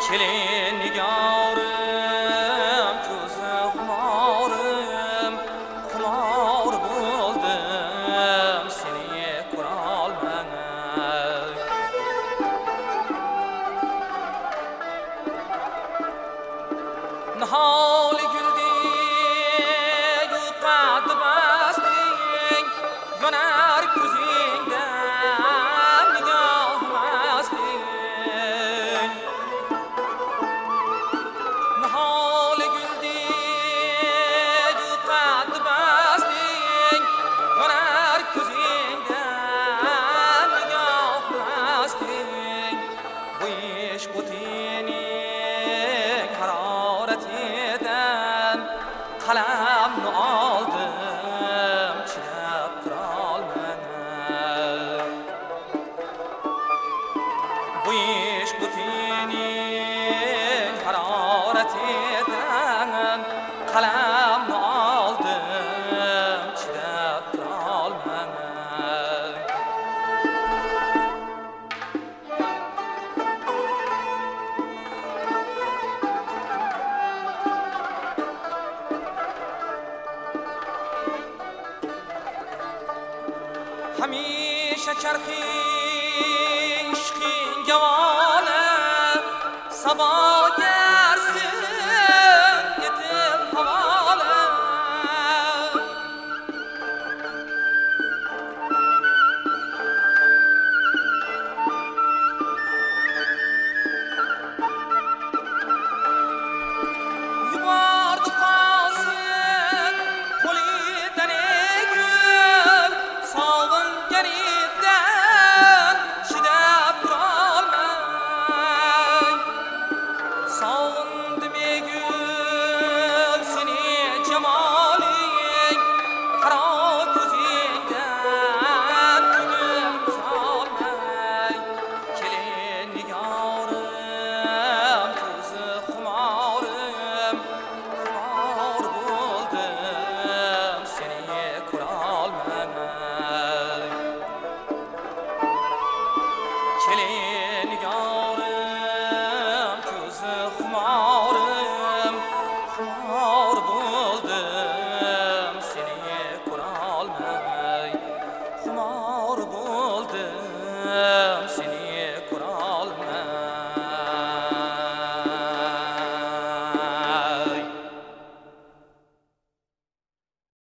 Şelin nigarım, ko'zi xumorim, xumor bo'ldim, seni ko'rolmay. Niholi guldek qaddi basting, yonar ko'zingdan nigoh masting. Niholi guldek qaddi basting, yonar ko'zingdan nigoh masting. Bu ish o'tining haroratidan qalamni oldim, chidab turolmay. Bu ish o'tining haroratidan qalamni oldim, chidab turolmay. Hamisha charxi ishqing gavona saboga